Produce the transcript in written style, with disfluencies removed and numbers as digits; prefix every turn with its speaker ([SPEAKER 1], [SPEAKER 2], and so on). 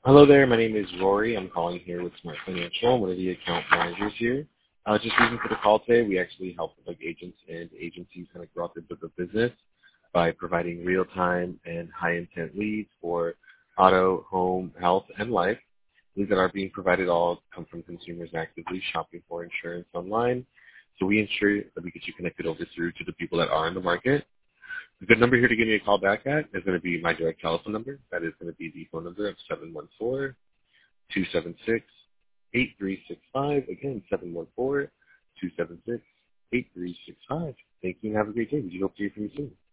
[SPEAKER 1] Hello there. My name is Rory. I'm calling here with Smart Financial. I'm one of the account managers here. Just reason for the call today, we actually help like agents and agencies kind of grow out their book of business by providing real-time and high-intent leads for auto, home, health, and life. Leads that are being provided all come from consumers actively shopping for insurance online. So we ensure that we get you connected over through to the people that are in the market. A good number here to give me a call back at is going to be my direct telephone number. That is going to be the phone number of 714-276-8365. Again, 714-276-8365. Thank you and have a great day. We hope to hear from you soon.